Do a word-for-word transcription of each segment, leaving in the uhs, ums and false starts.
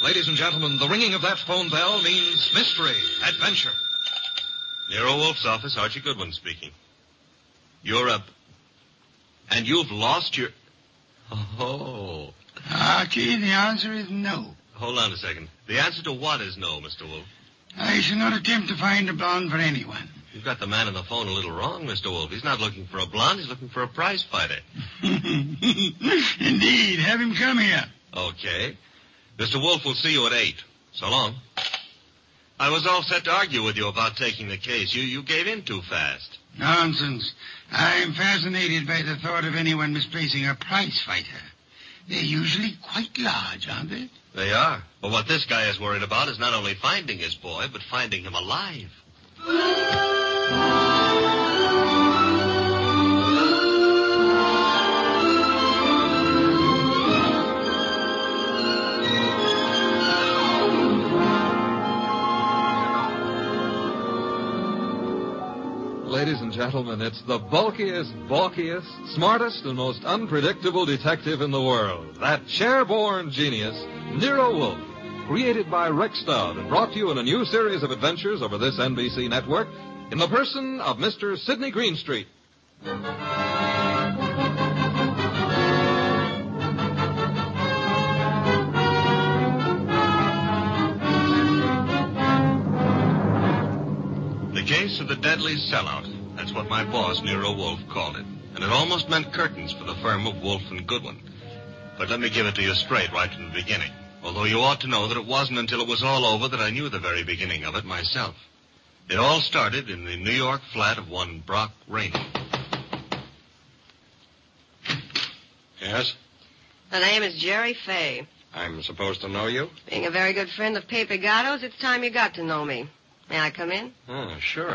Ladies and gentlemen, the ringing of that phone bell means mystery, adventure. Nero Wolf's office, Archie Goodwin speaking. You're up. And you've lost your... Oh. Archie, the answer is no. Hold on a second. The answer to what is no, Mister Wolf? I shall not attempt to find a blonde for anyone. You've got the man on the phone a little wrong, Mister Wolf. He's not looking for a blonde. He's looking for a prize fighter. Indeed. Have him come here. Okay. Mister Wolf will see you at eight. So long. I was all set to argue with you about taking the case. You you gave in too fast. Nonsense. I'm fascinated by the thought of anyone misplacing a prize fighter. They're usually quite large, aren't they? They are. But what this guy is worried about is not only finding his boy, but finding him alive. Ladies and gentlemen, it's the bulkiest, balkiest, smartest, and most unpredictable detective in the world. That chair-born genius, Nero Wolf, created by Rex Stout and brought to you in a new series of adventures over this N B C network in the person of Mister Sidney Greenstreet. The case of the deadly sellout. That's what my boss, Nero Wolf, called it. And it almost meant curtains for the firm of Wolf and Goodwin. But let me give it to you straight right from the beginning. Although you ought to know that it wasn't until it was all over that I knew the very beginning of it myself. It all started in the New York flat of one Brock Rainey. Yes? The name is Jerry Fay. I'm supposed to know you? Being a very good friend of Pepe Gatto's, it's time you got to know me. May I come in? Oh, sure.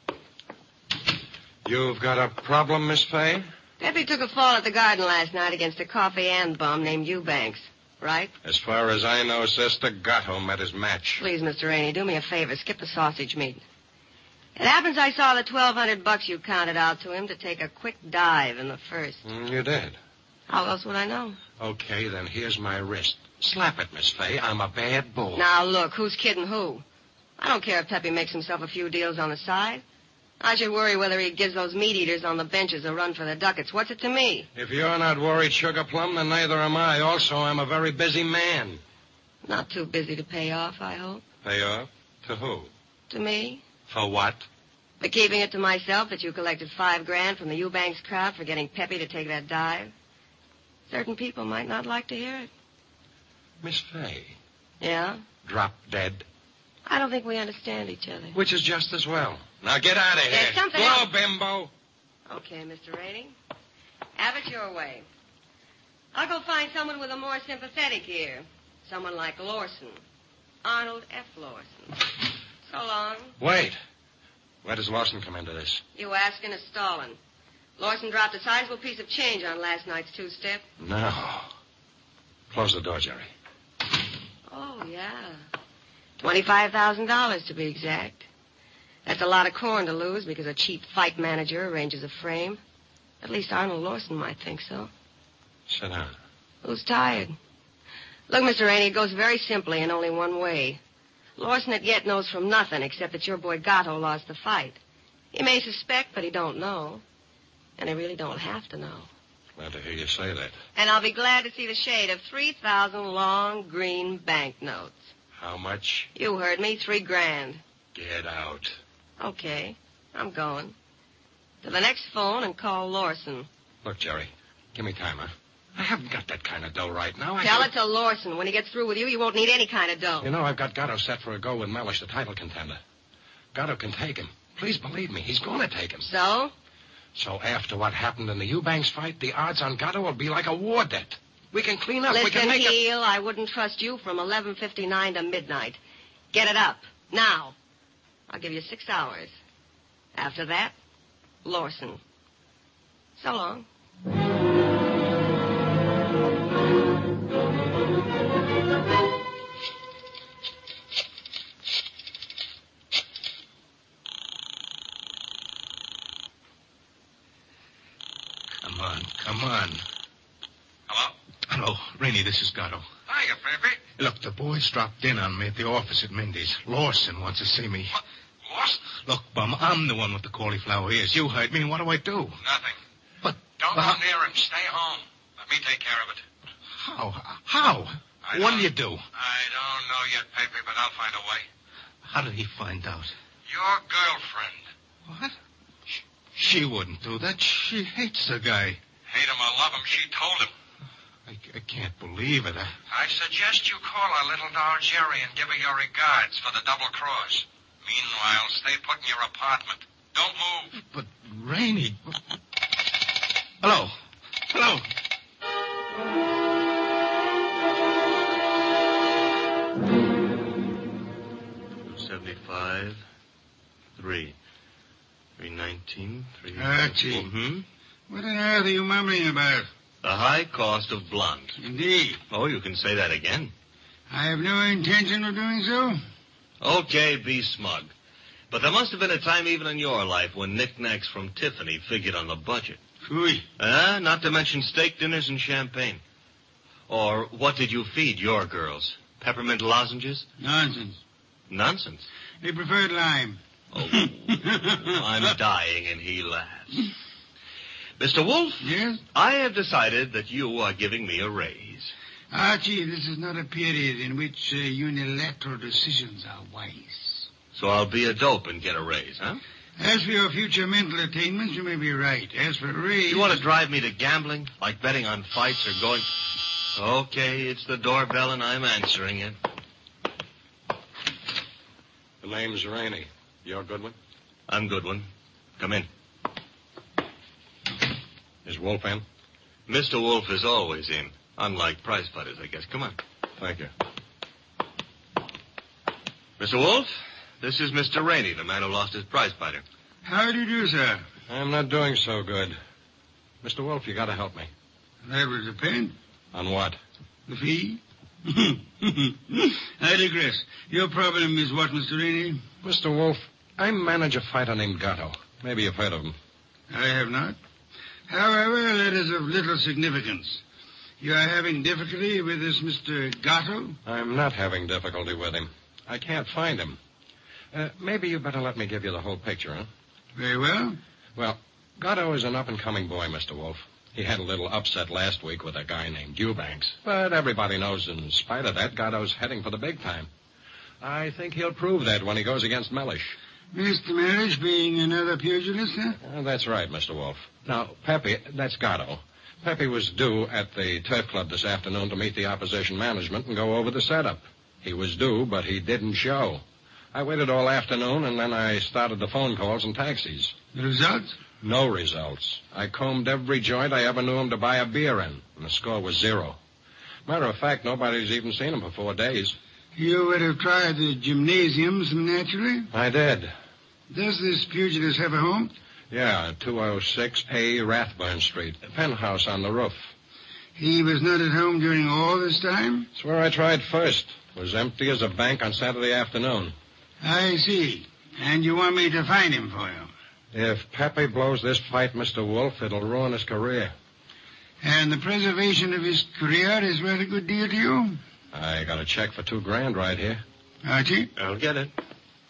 You've got a problem, Miss Fay? Pepe took a fall at the garden last night against a coffee and bum named Eubanks, right? As far as I know, Sister Gatto met his match. Please, Mister Rainey, do me a favor. Skip the sausage meat. It happens I saw the twelve hundred bucks you counted out to him to take a quick dive in the first. Mm, you did? How else would I know? Okay, then here's my wrist. Slap it, Miss Fay. I'm a bad bull. Now, look, who's kidding who? I don't care if Pepe makes himself a few deals on the side. I should worry whether he gives those meat-eaters on the benches a run for the ducats. What's it to me? If you're not worried, Sugar Plum, then neither am I. Also, I'm a very busy man. Not too busy to pay off, I hope. Pay off? To who? To me. For what? For keeping it to myself that you collected five grand from the Eubanks crowd for getting Pepe to take that dive. Certain people might not like to hear it. Miss Fay. Yeah? Drop dead. I don't think we understand each other. Which is just as well. Now get out of here. There's something Go, else. bimbo. Okay, Mister Rainey. Have it your way. I'll go find someone with a more sympathetic ear. Someone like Lawson. Arnold F. Lawson. So long. Wait. Where does Lawson come into this? You asking is stalling. Lawson dropped a sizable piece of change on last night's two-step. No. Close the door, Jerry. Oh, yeah. twenty-five thousand dollars to be exact. That's a lot of corn to lose because a cheap fight manager arranges a frame. At least Arnold Lawson might think so. Sit down. Who's tired? Look, Mister Rainey, it goes very simply in only one way. Lawson at yet knows from nothing except that your boy Gatto lost the fight. He may suspect, but he don't know. And he really don't have to know. Glad to hear you say that. And I'll be glad to see the shade of three thousand long green banknotes. How much? You heard me, three grand. Get out. Okay, I'm going. To the next phone and call Lawson. Look, Jerry, give me time, huh? I haven't got that kind of dough right now. I Tell could... it to Lawson. When he gets through with you, you won't need any kind of dough. You know, I've got Gatto set for a go with Mellish, the title contender. Gatto can take him. Please believe me, he's going to take him. So? So after what happened in the Eubanks fight, the odds on Gatto will be like a war debt. We can clean up. Listen, we can make it... Heel, I wouldn't trust you from eleven fifty-nine to midnight. Get it up. Now. I'll give you six hours. After that, Lawson. So long. Come on, come on. Hello? Hello, Rainey, this is Gatto. Hiya, Pepe. Look, the boys dropped in on me at the office at Mindy's. Lawson wants to see me. What? Lawson? Look, Bum, I'm the one with the cauliflower ears. You heard me. What do I do? Nothing. But... Don't but go how- near him. Stay home. Let me take care of it. How? How? I What don't- do you do? I don't know yet, Pepe, but I'll find a way. How did he find out? Your girlfriend. What? She, she wouldn't do that. She hates the guy. Hate him or love him, she told him. I, I can't believe it. I... I suggest you call our little doll Jerry and give her your regards for the double cross. Meanwhile, stay put in your apartment. Don't move. But, Rainey... Hello. Hello. Seventy-five, three, three nineteen, three. Archie. Hmm. What on earth are you mumbling about? The high cost of blonde. Indeed. Oh, you can say that again. I have no intention of doing so. Okay, be smug. But there must have been a time even in your life when knickknacks from Tiffany figured on the budget. Phooey. Ah, not to mention steak dinners and champagne. Or what did you feed your girls? Peppermint lozenges? Nonsense. Nonsense. They preferred lime. Oh, I'm dying, and he laughs. Mister Wolf? Yes? I have decided that you are giving me a raise. Archie, this is not a period in which uh, unilateral decisions are wise. So I'll be a dope and get a raise, huh? As for your future mental attainments, you may be right. As for raise... You want to drive me to gambling? Like betting on fights or going... Okay, it's the doorbell and I'm answering it. The name's Rainey. You're Goodwin? I'm Goodwin. Come in. Is Wolf in? Mister Wolf is always in. Unlike prize fighters, I guess. Come on. Thank you. Mister Wolf, this is Mister Rainey, the man who lost his prize fighter. How do you do, sir? I'm not doing so good. Mister Wolf, you gotta help me. That would depend. On what? The fee? I digress. Your problem is what, Mister Rainey? Mister Wolf, I manage a fighter named Gatto. Maybe you've heard of him. I have not. However, that is of little significance. You are having difficulty with this Mister Gatto? I'm not having difficulty with him. I can't find him. Uh, maybe you better let me give you the whole picture, huh? Very well. Well, Gatto is an up-and-coming boy, Mister Wolf. He had a little upset last week with a guy named Eubanks. But everybody knows in spite of that, Gatto's heading for the big time. I think he'll prove that when he goes against Mellish. Mister Mellish being another pugilist, huh? Uh, that's right, Mister Wolf. Now, Pepe, that's Gatto. Pepe was due at the Turf Club this afternoon to meet the opposition management and go over the setup. He was due, but he didn't show. I waited all afternoon, and then I started the phone calls and taxis. The results? No results. I combed every joint I ever knew him to buy a beer in, and the score was zero. Matter of fact, nobody's even seen him for four days. You would have tried the gymnasiums, naturally. I did. Does this pugilist have a home? Yeah, two oh six A Rathburn Street, a penthouse on the roof. He was not at home during all this time? It's where I tried first. It was empty as a bank on Saturday afternoon. I see. And you want me to find him for you? If Pepe blows this fight, Mister Wolf, it'll ruin his career. And the preservation of his career is worth a good deal to you? I got a check for two grand right here. Archie? I'll get it.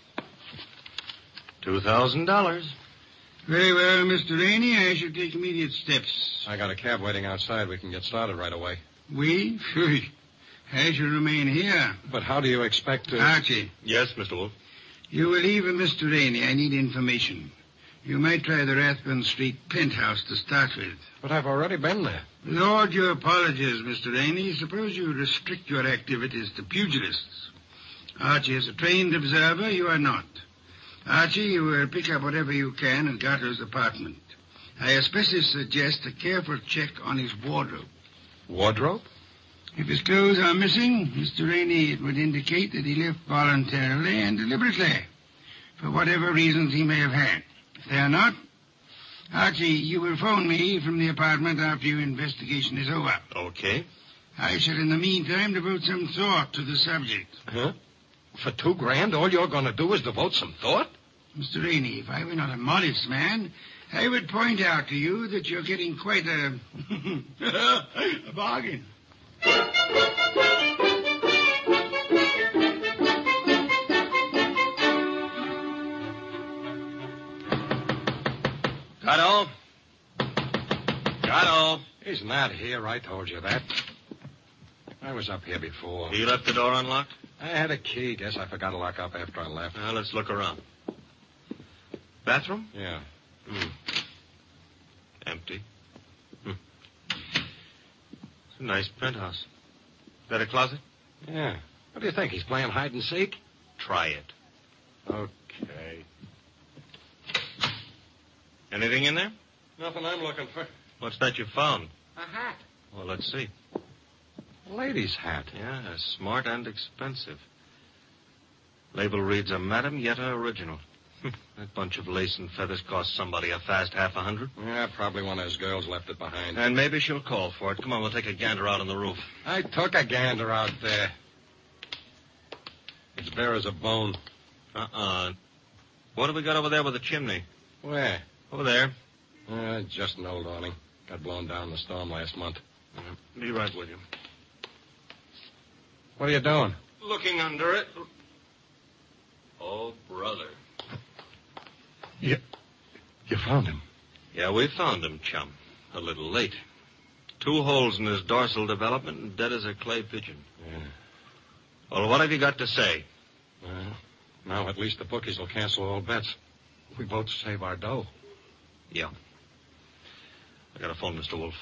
Two thousand dollars. Very well, Mister Rainey. I shall take immediate steps. I got a cab waiting outside. We can get started right away. We? Phew. I shall remain here. But how do you expect to... Archie, Yes, Mister Wolf. you will leave with Mister Rainey. I need information. You might try the Rathburn Street penthouse to start with. But I've already been there. With all due apologies, Mister Rainey, suppose you restrict your activities to pugilists. Archie is a trained observer. You are not. Archie, you will pick up whatever you can at Gatto's apartment. I especially suggest a careful check on his wardrobe. Wardrobe? If his clothes are missing, Mister Rainey, it would indicate that he left voluntarily and deliberately, for whatever reasons he may have had. If they are not, Archie, you will phone me from the apartment after your investigation is over. Okay. I shall, in the meantime, devote some thought to the subject. Huh? For two grand, all you're going to do is devote some thought? Mister Rainey, if I were not a modest man, I would point out to you that you're getting quite a, a bargain. Gatto? Gatto? He's not here. I told you that. I was up here before. You left the door unlocked? I had a key. Guess I forgot to lock up after I left. Now, let's look around. Bathroom? Yeah. Hmm. Empty. Hmm. It's a nice penthouse. That a closet? Yeah. What do you think? He's playing hide and seek? Try it. Okay. Anything in there? Nothing I'm looking for. What's that you found? A hat. Well, let's see. A lady's hat. Yeah, smart and expensive. Label reads a Madame Yetta original. That bunch of lace and feathers cost somebody a fast half a hundred. Yeah, probably one of his girls left it behind. And maybe she'll call for it. Come on, we'll take a gander out on the roof. I took a gander out there. It's bare as a bone. Uh-uh. What have we got over there with the chimney? Where? Over there. Uh, just an old awning. Got blown down in the storm last month. Uh, be right with you. What are you doing? Looking under it. Oh, brother. You, you found him? Yeah, we found him, chum. A little late. Two holes in his dorsal development and dead as a clay pigeon. Yeah. Well, what have you got to say? Well, now at least the bookies will cancel all bets. We both save our dough. Yeah. I got to phone Mister Wolf.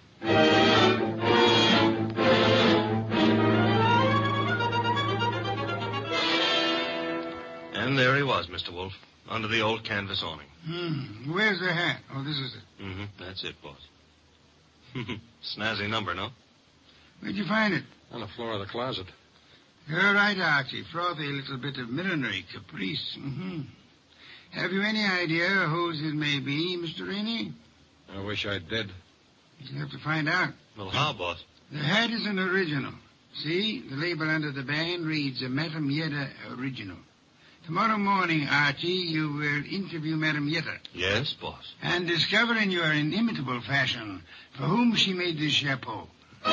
And there he was, Mister Wolf, under the old canvas awning. Hmm. Where's the hat? Oh, this is it. Mm-hmm. That's it, boss. Snazzy number, no? Where'd you find it? On the floor of the closet. You're right, Archie. Frothy little bit of millinery caprice. Mm-hmm. Have you any idea whose it may be, Mister Rainey? I wish I did. You'll have to find out. Well, how, boss? The hat is an original. See, the label under the band reads a Madame Yetta original. Tomorrow morning, Archie, you will interview Madame Yetta. Yes, boss. And discover in your inimitable fashion for whom she made this chapeau.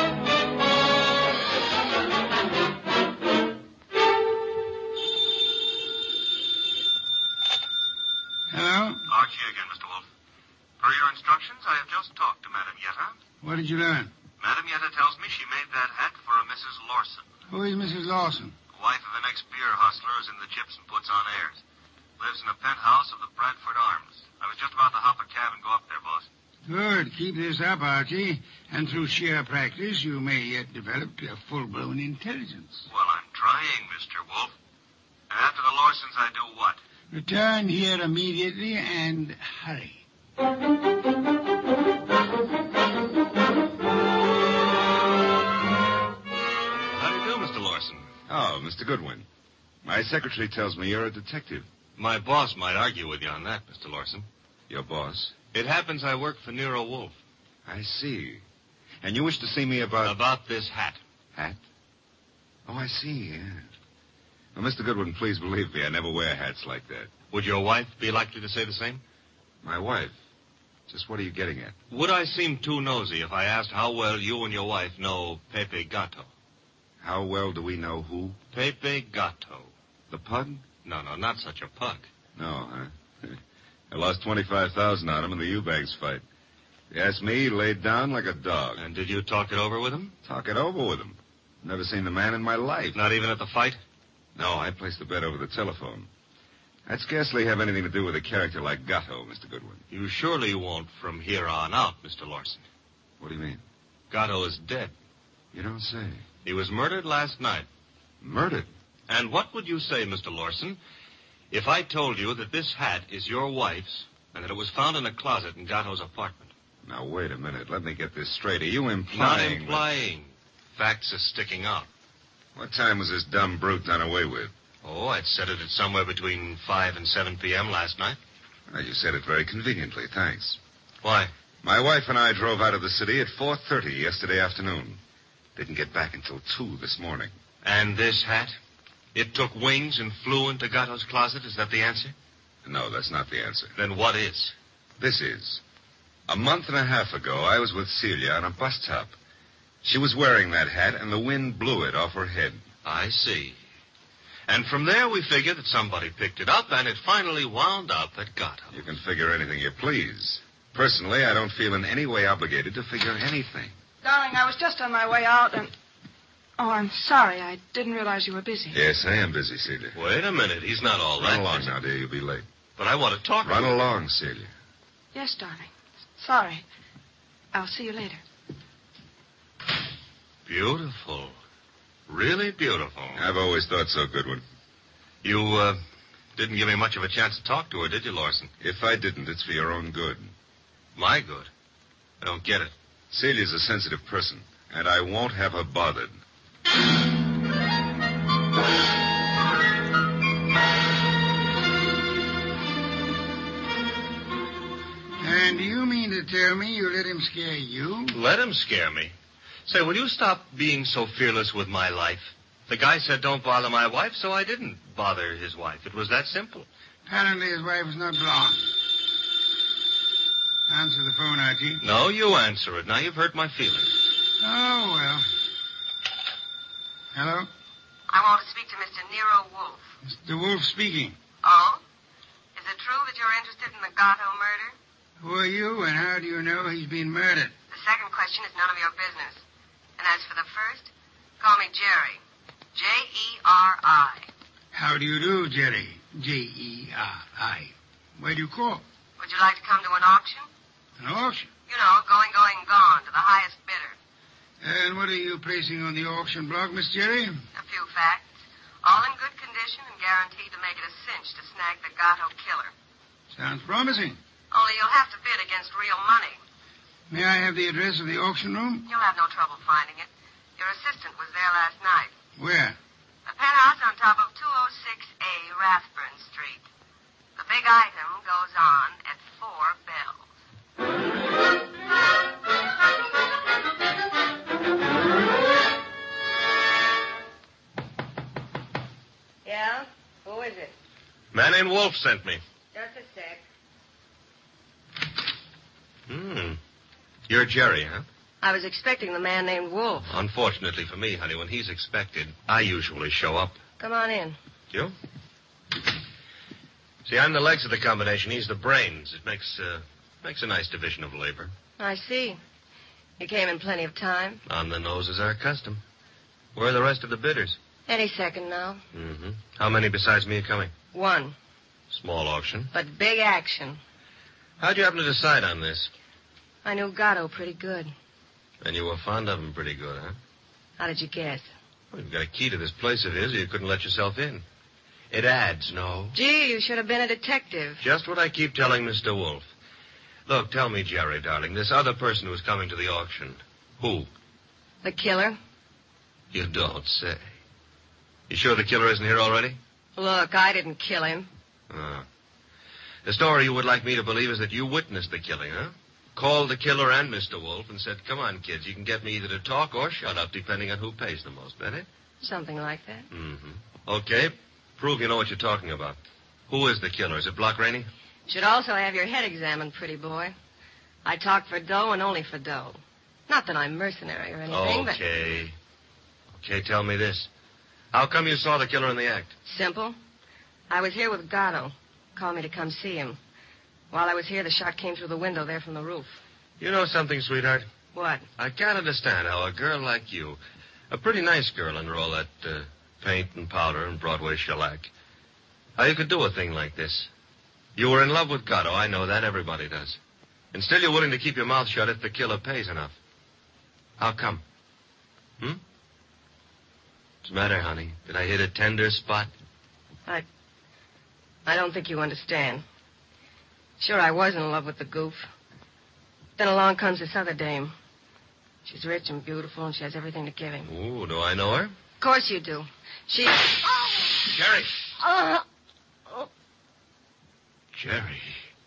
Hello? Archie again, Mister Wolf. Per your instructions, I have just talked to Madame Yetta. What did you learn? Madame Yetta tells me she made that hat for a Missus Lawson. Who is Missus Lawson? Wife of an ex-beer hustler who's in the chips and puts on airs. Lives in a penthouse of the Bradford Arms. I was just about to hop a cab and go up there, boss. Good. Keep this up, Archie. And through sheer practice, you may yet develop a full-blown intelligence. Well, I'm trying, Mister Wolf. And after the Lawsons, I do what? Return here immediately and hurry. How do you do, Mister Lawson? Oh, Mister Goodwin. My secretary tells me you're a detective. My boss might argue with you on that, Mister Lawson. Your boss? It happens I work for Nero Wolf. I see. And you wish to see me about... About this hat. Hat? Oh, I see, yeah. Well, Mister Goodwin, please believe me, I never wear hats like that. Would your wife be likely to say the same? My wife? Just what are you getting at? Would I seem too nosy if I asked how well you and your wife know Pepe Gato? How well do we know who? Pepe Gato. The pug? No, no, not such a pug. No, huh? I lost twenty-five thousand dollars on him in the Eubanks fight. If you ask me, he laid down like a dog. And did you talk it over with him? Talk it over with him. Never seen the man in my life. Not even at the fight? No, I placed the bet over the telephone. I'd scarcely have anything to do with a character like Gatto, Mister Goodwin. You surely won't from here on out, Mister Lawson. What do you mean? Gatto is dead. You don't say. He was murdered last night. Murdered? And what would you say, Mister Lawson, if I told you that this hat is your wife's and that it was found in a closet in Gatto's apartment? Now, wait a minute. Let me get this straight. Are you Not implying... implying. Facts are sticking out. What time was this dumb brute done away with? Oh, I'd set it at somewhere between five and seven p.m. last night. Well, you said it very conveniently. Thanks. Why? My wife and I drove out of the city at four thirty yesterday afternoon. Didn't get back until two this morning. And this hat? It took wings and flew into Gatto's closet? Is that the answer? No, that's not the answer. Then what is? This is. A month and a half ago, I was with Celia on a bus top. She was wearing that hat, and the wind blew it off her head. I see. And from there, we figure that somebody picked it up, and it finally wound up at Gatto. You can figure anything you please. Personally, I don't feel in any way obligated to figure anything. Darling, I was just on my way out and... Oh, I'm sorry. I didn't realize you were busy. Yes, I am busy, Celia. Wait a minute. He's not all that Run along busy. now, dear. You'll be late. But I want to talk Run to you. along, Celia. Yes, darling. Sorry. I'll see you later. Beautiful. Really beautiful. I've always thought so, Goodwin. You, uh, didn't give me much of a chance to talk to her, did you, Lawson? If I didn't, it's for your own good. My good? I don't get it. Celia's a sensitive person, and I won't have her bothered. And do you mean to tell me you let him scare you? Let him scare me. Say, will you stop being so fearless with my life? The guy said don't bother my wife, so I didn't bother his wife. It was that simple. Apparently his wife is not blonde. Answer the phone, Archie. No, you answer it. Now you've hurt my feelings. Oh, well. Hello? I want to speak to Mister Nero Wolf. Mister Wolf speaking. Oh? Is it true that you're interested in the Gatto murder? Who are you, and how do you know he's been murdered? The second question is none of your business. And as for the first, call me Jerry. J E R I. How do you do, Jerry? J E R I. Where do you call? Would you like to come to an auction? An auction? You know, going, going, gone, to the highest bidder. And what are you placing on the auction block, Miss Jerry? A few facts. All in good condition and guaranteed to make it a cinch to snag the Gatto killer. Sounds promising. Only you'll have to bid against real money. May I have the address of the auction room? You'll have no trouble finding it. Your assistant was there last night. Where? The penthouse on top of two oh six A Rathburn Street. The big item goes on at four bells. Yeah? Who is it? Man named Wolf sent me. Just a sec. Hmm. You're Jerry, huh? I was expecting the man named Wolf. Unfortunately for me, honey, when he's expected, I usually show up. Come on in. You? See, I'm the legs of the combination. He's the brains. It makes, uh, makes a nice division of labor. I see. You came in plenty of time. On the nose is our custom. Where are the rest of the bidders? Any second now. Mm-hmm. How many besides me are coming? One. Small auction. But big action. How'd you happen to decide on this? I knew Gatto pretty good. And you were fond of him pretty good, huh? How did you guess? Well, you've got a key to this place of his, or you couldn't let yourself in. It adds, no? Gee, you should have been a detective. Just what I keep telling Mister Wolf. Look, tell me, Jerry, darling, this other person who's coming to the auction, who? The killer? You don't say. You sure the killer isn't here already? Look, I didn't kill him. Ah. The story you would like me to believe is that you witnessed the killing, huh? Called the killer and Mister Wolf and said, come on, kids, you can get me either to talk or shut up, depending on who pays the most. That it? Something like that. Mm-hmm. Okay. Prove you know what you're talking about. Who is the killer? Is it Block Rainey? Should also have your head examined, pretty boy. I talk for dough and only for dough. Not that I'm mercenary or anything, but... Okay. Okay, tell me this. How come you saw the killer in the act? Simple. I was here with Gatto. Called me to come see him. While I was here, the shot came through the window there from the roof. You know something, sweetheart? What? I can't understand how a girl like you, a pretty nice girl under all that uh, paint and powder and Broadway shellac, how you could do a thing like this. You were in love with Gatto, I know that, everybody does. And still you're willing to keep your mouth shut if the killer pays enough. How come? Hmm? What's the matter, honey? Did I hit a tender spot? I... I don't think you understand. Sure, I was in love with the goof. Then along comes this other dame. She's rich and beautiful, and she has everything to give him. Ooh, do I know her? Of course you do. She... Oh. Jerry. Uh, oh. Jerry.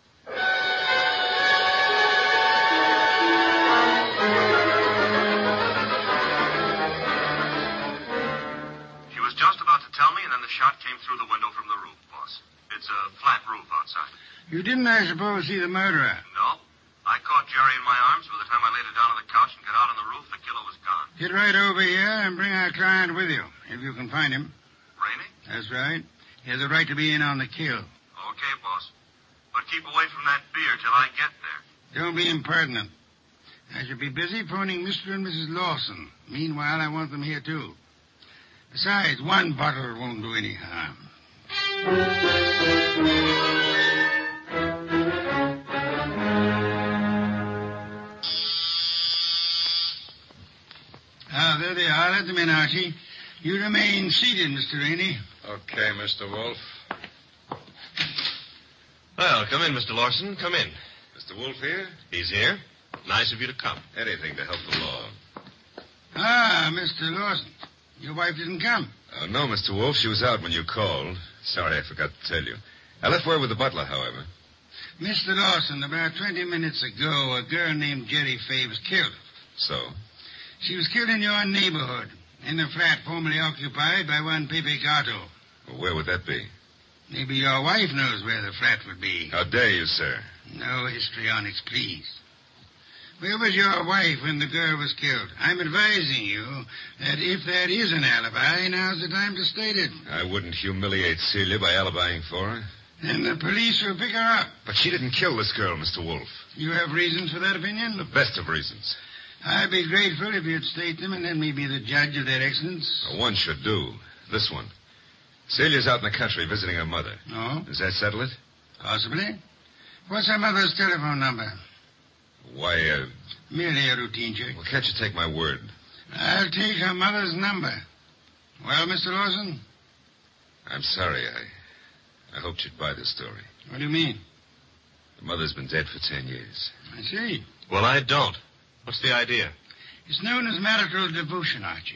She was just about to tell me, and then the shot came through the window from the roof, boss. It's a flat roof outside. You didn't, I suppose, see the murderer? No. I caught Jerry in my arms. By the time I laid her down on the couch and got out on the roof, the killer was gone. Get right over here and bring our client with you, if you can find him. Rainey? That's right. He has a right to be in on the kill. Okay, boss. But keep away from that beer till I get there. Don't be impertinent. I shall be busy phoning Mister and Missus Lawson. Meanwhile, I want them here, too. Besides, one bottle won't do any harm. Ah, there they are. Let them in, Archie. You remain seated, Mister Rainey. Okay, Mister Wolf. Well, come in, Mister Lawson. Come in. Mister Wolf here? He's here. Nice of you to come. Anything to help the law. Ah, Mister Lawson. Your wife didn't come. Uh, no, Mister Wolf. She was out when you called. Sorry, I forgot to tell you. I left word with the butler, however. Mister Lawson, about twenty minutes ago, a girl named Jerry Fay was killed. So? She was killed in your neighborhood, in a flat formerly occupied by one Pepe Gato. Well, where would that be? Maybe your wife knows where the flat would be. How dare you, sir? No histrionics, please. Where was your wife when the girl was killed? I'm advising you that if there is an alibi, now's the time to state it. I wouldn't humiliate Celia by alibying for her. Then the police will pick her up. But she didn't kill this girl, Mister Wolf. You have reasons for that opinion? The best of reasons. I'd be grateful if you'd state them and let me be the judge of their excellence. Well, one should do. This one. Celia's out in the country visiting her mother. Oh? Does that settle it? Possibly. What's her mother's telephone number? Why, uh... Merely a routine check. Well, can't you take my word? I'll take her mother's number. Well, Mister Lawson? I'm sorry. I, I hoped you'd buy this story. What do you mean? The mother's been dead for ten years. I see. Well, I don't. What's the idea? It's known as marital devotion, Archie.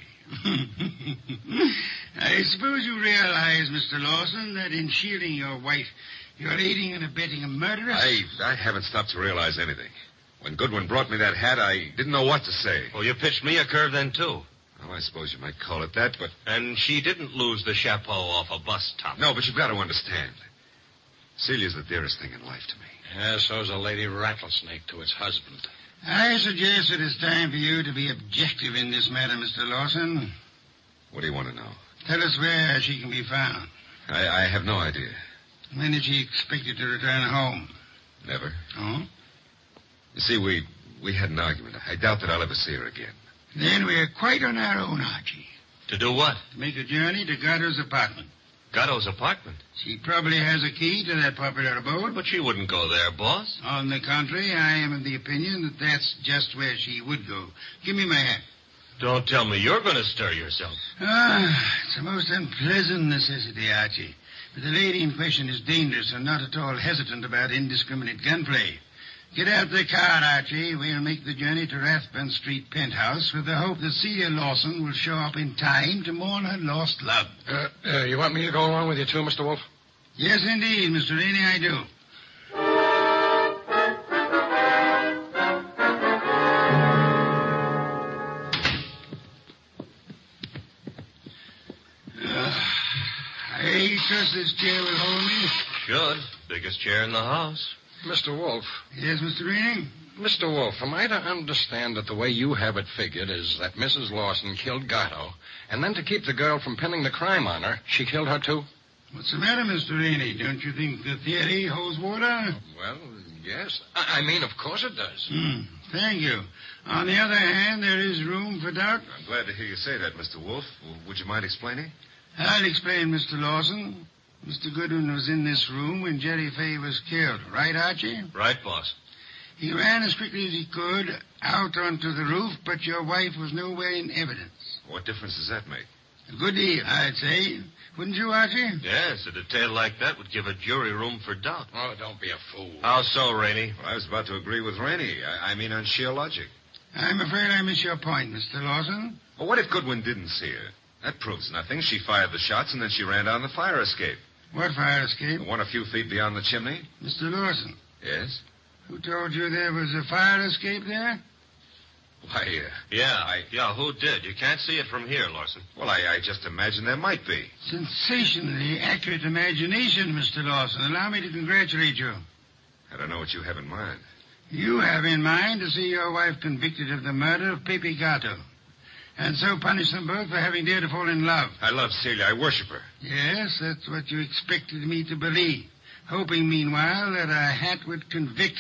I suppose you realize, Mister Lawson, that in shielding your wife, you're aiding and abetting a murderess? I, I haven't stopped to realize anything. When Goodwin brought me that hat, I didn't know what to say. Well, you pitched me a curve then, too. Well, I suppose you might call it that, but... And she didn't lose the chapeau off a bus top. No, but you've got to understand. Celia's the dearest thing in life to me. Yeah, so's a lady rattlesnake to its husband. I suggest it is time for you to be objective in this matter, Mister Lawson. What do you want to know? Tell us where she can be found. I, I have no idea. When is she expected to return home? Never. Oh? You see, we we had an argument. I doubt that I'll ever see her again. Then we're quite on our own, Archie. To do what? To make a journey to Gatto's apartment. Gatto's apartment? She probably has a key to that popular abode. But she wouldn't go there, boss. On the contrary, I am of the opinion that that's just where she would go. Give me my hat. Don't tell me you're going to stir yourself. Ah, it's a most unpleasant necessity, Archie. But the lady in question is dangerous and not at all hesitant about indiscriminate gunplay. Get out the car, Archie. We'll make the journey to Rathbun Street penthouse with the hope that Celia Lawson will show up in time to mourn her lost love. Uh, uh, you want me to go along with you, too, Mister Wolf? Yes, indeed, Mister Rainey, I do. Uh, I trust this chair will hold me. Should. Biggest chair in the house. Mister Wolf. Yes, Mister Rainey? Mister Wolf, am I to understand that the way you have it figured is that Missus Lawson killed Gatto, and then to keep the girl from pinning the crime on her, she killed her, too? What's the matter, Mister Rainey? Don't you think the theory holds water? Well, yes. I, I mean, of course it does. Hmm. Thank you. On the other hand, there is room for doubt. I'm glad to hear you say that, Mister Wolf. Would you mind explaining? I'll explain, Mister Lawson. Mister Goodwin was in this room when Jerry Fay was killed. Right, Archie? Right, boss. He ran as quickly as he could out onto the roof, but your wife was nowhere in evidence. What difference does that make? A good deal, I'd say. Wouldn't you, Archie? Yes, a detail like that would give a jury room for doubt. Oh, don't be a fool. How so, Rainey? Well, I was about to agree with Rainey. I, I mean on sheer logic. I'm afraid I miss your point, Mister Lawson. Well, what if Goodwin didn't see her? That proves nothing. She fired the shots, and then she ran down the fire escape. What fire escape? The one a few feet beyond the chimney. Mister Lawson. Yes? Who told you there was a fire escape there? Why, uh... Yeah, I... Yeah, who did? You can't see it from here, Lawson. Well, I, I just imagined there might be. Sensationally accurate imagination, Mister Lawson. Allow me to congratulate you. I don't know what you have in mind. You have in mind to see your wife convicted of the murder of Pepe Gato, and so punish them both for having dared to fall in love. I love Celia. I worship her. Yes, that's what you expected me to believe, hoping, meanwhile, that a hat would convict her.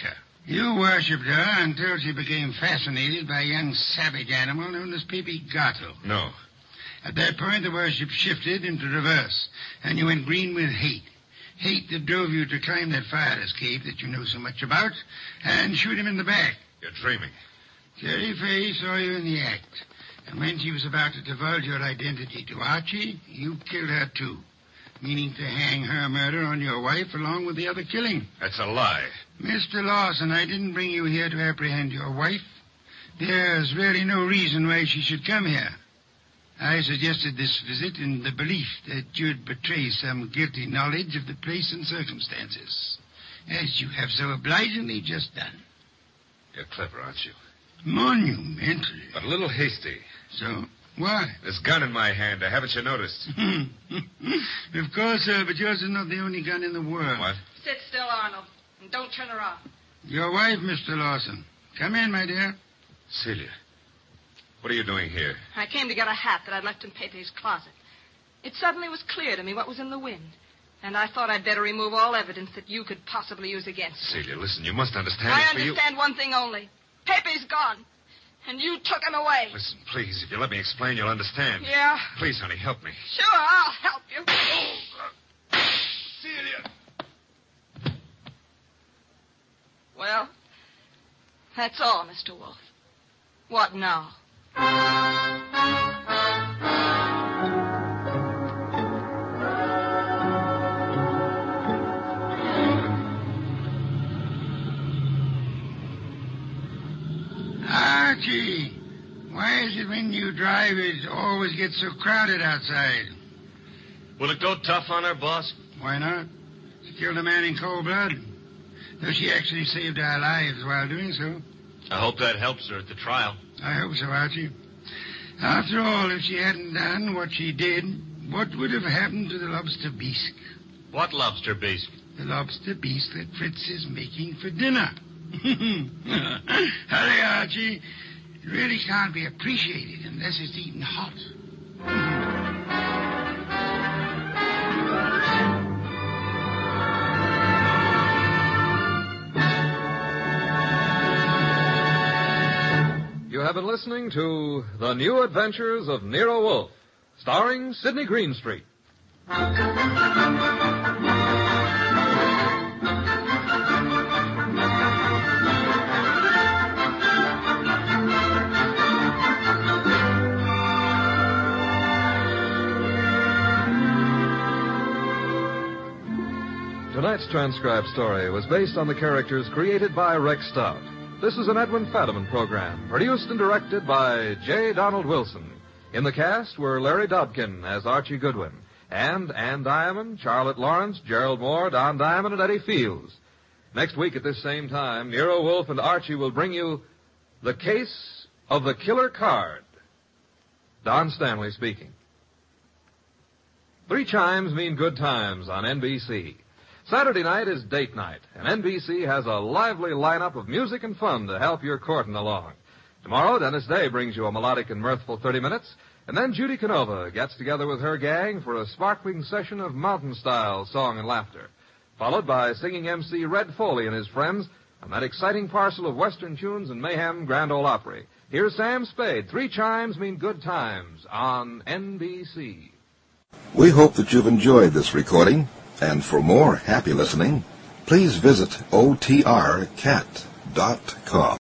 You worshipped her until she became fascinated by a young savage animal known as Pepe Gato. No. At that point, the worship shifted into reverse, and you went green with hate. Hate that drove you to climb that fire escape that you know so much about and shoot him in the back. You're dreaming. Cherry Faye saw you in the act, and when she was about to divulge your identity to Archie, you killed her too, meaning to hang her murder on your wife along with the other killing. That's a lie. Mister Lawson, I didn't bring you here to apprehend your wife. There's really no reason why she should come here. I suggested this visit in the belief that you'd betray some guilty knowledge of the place and circumstances, as you have so obligingly just done. You're clever, aren't you? Monumentally. But a little hasty. So, why? This gun in my hand, haven't you noticed? Of course, sir, but yours is not the only gun in the world. What? Sit still, Arnold, and don't turn around. Your wife, Mister Lawson. Come in, my dear. Celia, what are you doing here? I came to get a hat that I'd left in Pepe's closet. It suddenly was clear to me what was in the wind, and I thought I'd better remove all evidence that you could possibly use against me. Celia, listen, you must understand. I it's for understand you... one thing only. Pepe's gone, and you took him away. Listen, please, if you let me explain, you'll understand. Yeah? Please, honey, help me. Sure, I'll help you. Celia! Well, that's all, Mister Wolf. What now? Archie, why is it when you drive it always gets so crowded outside? Will it go tough on her, boss? Why not? She killed a man in cold blood. Though she actually saved our lives while doing so. I hope that helps her at the trial. I hope so, Archie. After all, if she hadn't done what she did, what would have happened to the lobster bisque? What lobster bisque? The lobster bisque that Fritz is making for dinner. Hurry, Archie. It really can't be appreciated unless it's eaten hot. You have been listening to The New Adventures of Nero Wolfe, starring Sidney Greenstreet. Tonight's transcribed story was based on the characters created by Rex Stout. This is an Edwin Fadiman program, produced and directed by J. Donald Wilson. In the cast were Larry Dobkin as Archie Goodwin, and Ann Diamond, Charlotte Lawrence, Gerald Moore, Don Diamond, and Eddie Fields. Next week at this same time, Nero Wolfe and Archie will bring you The Case of the Killer Card. Don Stanley speaking. Three chimes mean good times on N B C. Saturday night is date night, and N B C has a lively lineup of music and fun to help your courting along. Tomorrow, Dennis Day brings you a melodic and mirthful thirty minutes, and then Judy Canova gets together with her gang for a sparkling session of mountain-style song and laughter, followed by singing M C Red Foley and his friends on that exciting parcel of Western tunes and mayhem Grand Ole Opry. Here's Sam Spade. Three chimes mean good times on N B C. We hope that you've enjoyed this recording. And for more happy listening, please visit O T R cat dot com.